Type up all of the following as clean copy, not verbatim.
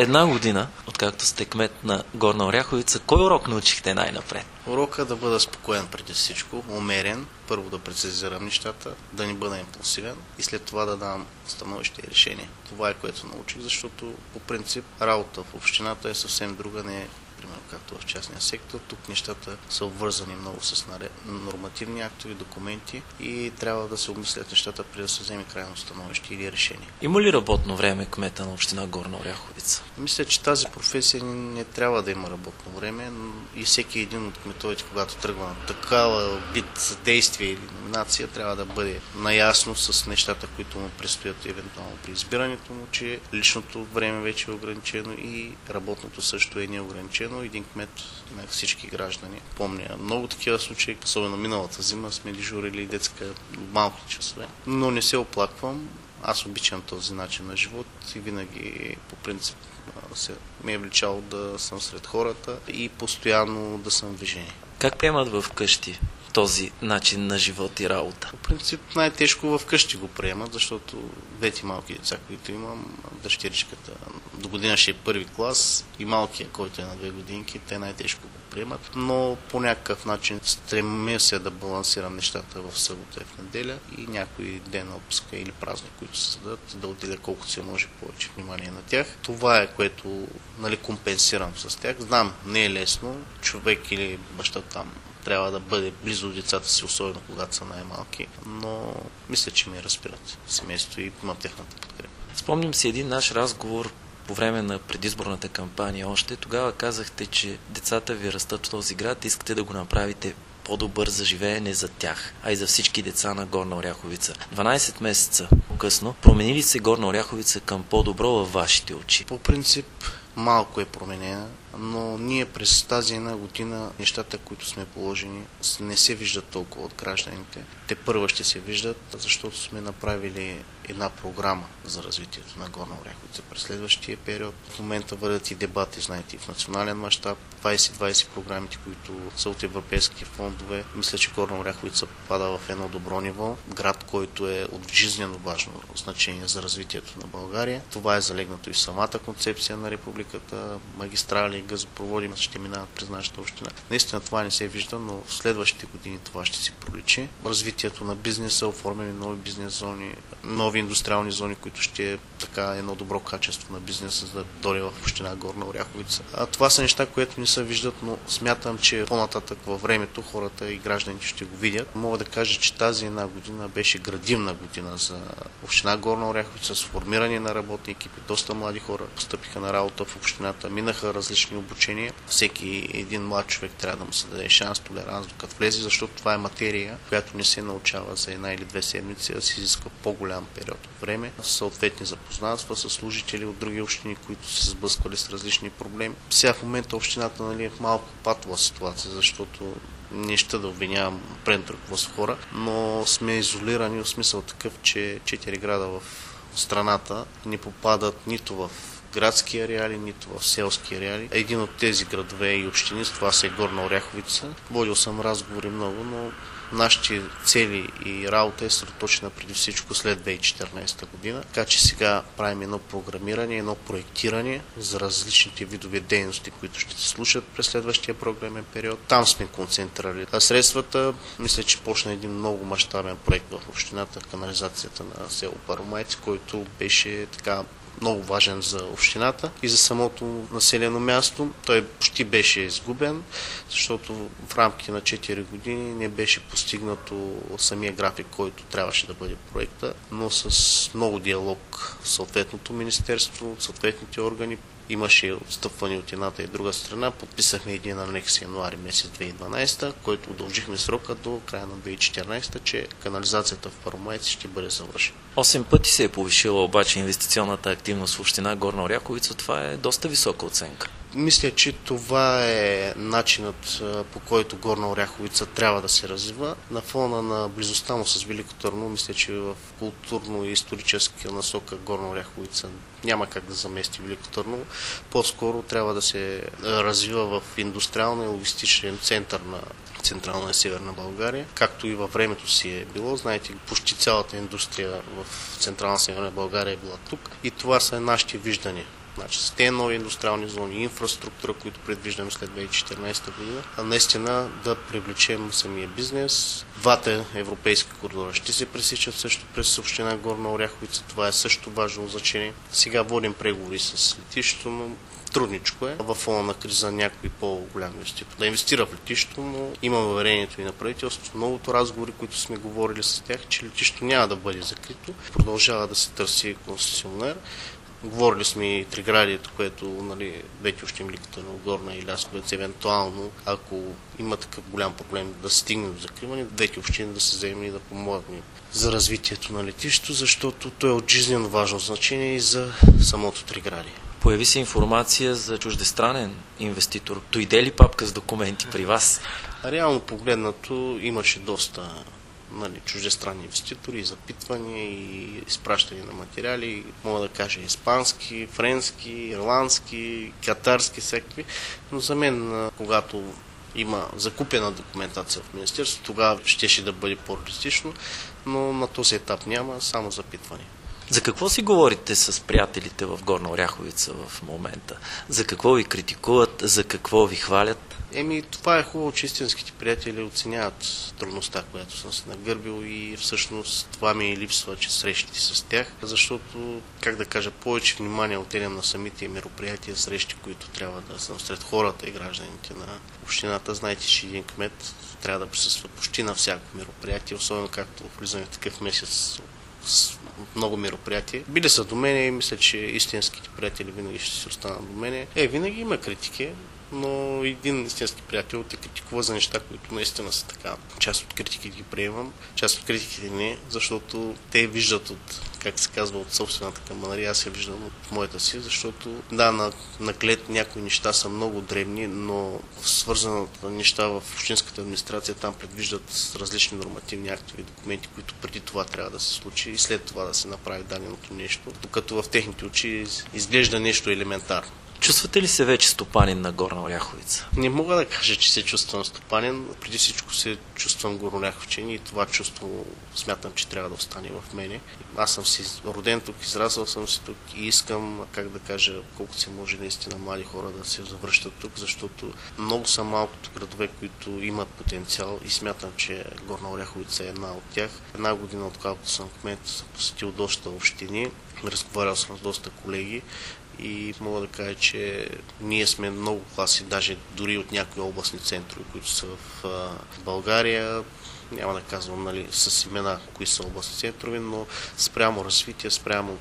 една година, откакто сте кмет на Горна Оряховица, кой урок научихте най-напред? Урока да бъда спокоен преди всичко, умерен, първо да прецизирам нещата, да не бъда импулсивен и след това да давам становище и решение. Това е което научих, защото по принцип работа в общината е съвсем друга, не е примерно както в частния сектор. Тук нещата са обвързани много с нормативни актови, документи и трябва да се обмислят нещата преди да се вземе крайно становище или решение. Има ли работно време кмета на община Горна Оряховица? Мисля, че тази професия не трябва да има работно време и всеки един от кметовете, когато тръгва на такава вид действие или номинация, трябва да бъде наясно с нещата, които му предстоят евентуално при избирането му, че личното време вече е ограничено и работното също е неограничено. Един кмет на всички граждани. Помня много такива случаи, особено миналата зима сме дежурили детска малки часове, но не се оплаквам. Аз обичам този начин на живот и винаги по принцип ми е вличало да съм сред хората и постоянно да съм в движение. Как приемат в къщи този начин на живот и работа? По принцип най-тежко в къщи го приемат, защото двете малки деца, които имам, дъщеричката до година ще е първи клас и малкия, който е на 2 годинки, те най-тежко го приемат, но по някакъв начин стремя се да балансирам нещата в събота и в неделя и някой ден отпуска или празник, които се зададат, да отида колкото се може повече внимание на тях. Това е което компенсирам с тях. Знам, не е лесно, човек или баща там трябва да бъде близо до децата си, особено когато са най-малки, но мисля, че ме разбират семейството и имам техната подкрепа. Спомням си един наш разговор по време на предизборната кампания още. Тогава казахте, че децата ви растат в този град, искате да го направите по-добър за живеене за тях, а и за всички деца на Горна Оряховица. 12 месеца по-късно, промени ли се Горна Оряховица към по-добро във вашите очи? По принцип, малко е променена, но ние през тази една година нещата, които сме положени, не се виждат толкова от гражданите. Те първа ще се виждат, защото сме направили една програма за развитието на Горна Оряховица през следващия период. В момента вървят и дебати, знаете, в национален мащаб. 2020 програмите, които са от европейски фондове. Мисля, че Горна Оряховица попада в едно добро ниво. Град, който е от жизнено важно значение за развитието на България. Това е залегнато и в самата концепция на републиката. Магистрали, газопроводи ще минават през нашата община. Наистина това не се вижда, но в следващите години това ще се проличи. Развитието на бизнеса, оформени нови бизнес зони, нови индустриални зони, които ще е така едно добро качество на бизнеса, за да дойде в община Горна Оряховица. Това са неща, които не се виждат, но смятам, че по-нататък във времето хората и гражданите ще го видят. Мога да кажа, че тази една година беше градивна година за община Горна Оряховица с формиране на работни екипи. Доста млади хора постъпиха на работа в общината, минаха различни обучения. Всеки един млад човек трябва да му се даде шанс, толеранс, докато влезе, защото това е материя, която не се научава за 1 или 2 седмици, а се изисква по-голям период от време. Съответни запознанства с служители от други общини, които се сблъсквали с различни проблеми. Сега в момента общината е в малко патова ситуация, защото не ще да обвинявам предното ръководство хора, но сме изолирани в смисъл такъв, че 4 града в страната не попадат нито в градски ареали, нито в селски ареали. Един от тези градове и общини, това са Горна Оряховица. Водил съм разговори много, но нашите цели и работа е съсредоточена преди всичко след 2014 година. Така че сега правим едно програмиране, едно проектиране за различните видове дейности, които ще се случат през следващия програмен период. Там сме концентрирали средствата. Мисля, че почна един много мащабен проект в общината, канализацията на село Паромайци, който беше така много важен за общината и за самото населено място. Той почти беше изгубен, защото в рамките на 4 години не беше постигнато самия график, който трябваше да бъде проекта, но с много диалог с съответното министерство, съответните органи. Имаше отстъпване от едната и друга страна. Подписахме един анекс януари месец 2012, който удължихме срока до края на 2014, че канализацията в Паромайци ще бъде завършена. 8 пъти се е повишила обаче инвестиционната активност в община Горна Оряховица. Това е доста висока оценка. Мисля, че това е начинът, по който Горна Оряховица трябва да се развива. На фона на близостта му с Велико Търново, мисля, че в културно и историческа насока Горна Оряховица няма как да замести Велико Търново. По-скоро трябва да се развива в индустриален и логистичен център на Централна и Северна България, както и във времето си е било. Знаете, почти цялата индустрия в Централна и Северна България е била тук и това са нашите виждания. Значи с тези нови индустриални зони, инфраструктура, които предвиждаме след 2014 година, а наистина да привлечем самия бизнес. Двата европейски коридора ще се пресичат също през община Горна Оряховица. Това е също важно значение. Сега водим преговори с летището, но трудничко е. В фона на криза някой по-голям инвеститор да инвестира в летището, но имам уверението и на правителството, многото разговори, които сме говорили с тях, че летището няма да бъде закрито. Продължава да се търси концесионер. Говорили сме и Триградието, което двете общини Велико Търново, Горна и Лясковец, евентуално, ако има такъв голям проблем да стигне до закриване, двете общини да се вземем и да помогнем за развитието на летището, защото то е от жизнено важно значение и за самото Триградие. Появи се информация за чуждестранен инвеститор. Дойде ли папка с документи при вас? Реално погледнато имаше доста чуждестранни инвеститори, запитвания и изпращане на материали, мога да кажа испански, френски, ирландски, катарски всякакви, но за мен, когато има закупена документация в Министерството, тогава щеше да бъде по-реалистично, но на този етап няма, само запитване. За какво си говорите с приятелите в Горна Оряховица в момента? За какво ви критикуват, за какво ви хвалят? Това е хубаво, че истинските приятели оценяват трудността, която съм се нагърбил и всъщност това ми липсва, че срещите с тях, защото, повече внимание отделям на самите мероприятия, срещи, които трябва да съм сред хората и гражданите на общината. Знаете, че един кмет трябва да присъства почти на всяко мероприятие, особено както влизаме в такъв месец с много мероприятия. Били са до мене и мисля, че истинските приятели винаги ще се останат до мене. Винаги има критики, но един истински приятел те критикува за неща, които наистина са така. Част от критиките ги приемам, част от критиките не, защото те виждат от собствената каманария, аз я виждам от моята си, защото наглед някои неща са много древни, но свързаната неща в общинската администрация там предвиждат различни нормативни актови документи, които преди това трябва да се случи и след това да се направи даденото нещо, докато в техните очи изглежда нещо елементарно. Чувствате ли се вече стопанин на Горна Оряховица? Не мога да кажа, че се чувствам стопанин. Преди всичко се чувствам горнооряховчен и това чувство смятам, че трябва да остане в мене. Аз съм си роден тук, израсъл съм си тук и искам, колкото се може наистина млади хора да се завръщат тук, защото много са малкото градове, които имат потенциал и смятам, че Горна Оряховица е една от тях. Една година, откакто съм кмет, съм посетил доста общини, разговарял съм с доста колеги. И мога да кажа, че ние сме много класи, даже дори от някои областни центрове, които са в България. Няма да казвам с имена кои са областни центрове, но спрямо развитие, спрямо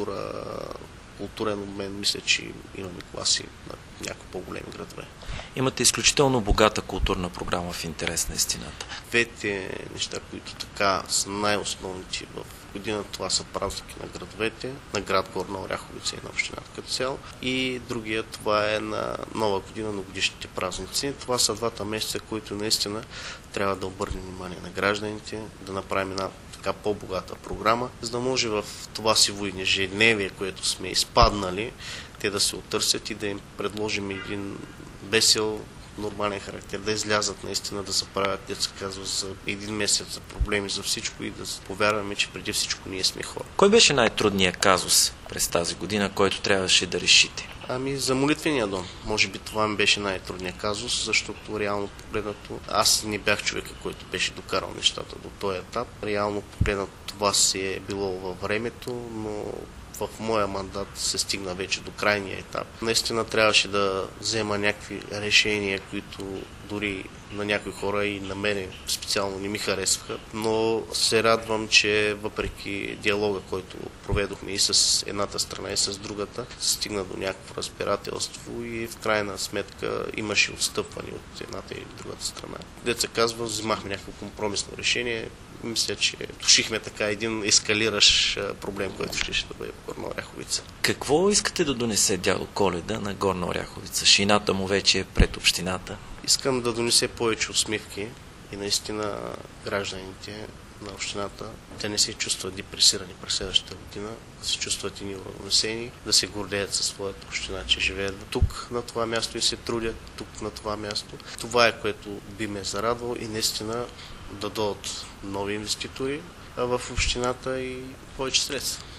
културен обмен, мисля, че имаме класи на някои по-големи градове. Имате изключително богата културна програма в интерес на истината. Двете неща, които така са най-основните в година, това са празники на градовете, на град Горна Оряховица и на общината като цяло. И другия, това е на Нова година, на годишните празници. Това са двата месеца, които наистина трябва да обърнем внимание на гражданите, да направим една така по-богата програма, за да може в това сиво ежедневие, което сме изпаднали, те да се отърсят и да им предложим един весел, нормален характер, да излязат наистина, да заправят, деца казва, за един месец, за проблеми, за всичко и да повярваме, че преди всичко ние сме хора. Кой беше най-трудният казус през тази година, който трябваше да решите? За молитвения дом. Може би това ми беше най-трудният казус, защото реално погледнато аз не бях човека, който беше докарал нещата до този етап. Реално погледнато това си е било във времето, но в моя мандат се стигна вече до крайния етап. Наистина трябваше да взема някакви решения, които дори на някои хора и на мене специално не ми харесваха, но се радвам, че въпреки диалога, който проведохме и с едната страна и с другата, се стигна до някакво разбирателство и в крайна сметка имаше отстъпване от едната и другата страна. Деца казва, взимахме някакво компромисно решение. Мисля, че душихме така един ескалиращ проблем, който ще бъде в Горна Оряховица. Какво искате да донесе дядо Коледа на Горна Оряховица? Шината му вече е пред общината. Искам да донесе повече усмивки и наистина гражданите на общината да не се чувстват депресирани през следващата година, да се чувстват и неуравновесени, да се гордеят със своята община, че живеят тук на това място и се трудят тук на това място. Това е, което би ме зарадвало и наистина да дойдат нови инвеститори в общината и повече средства.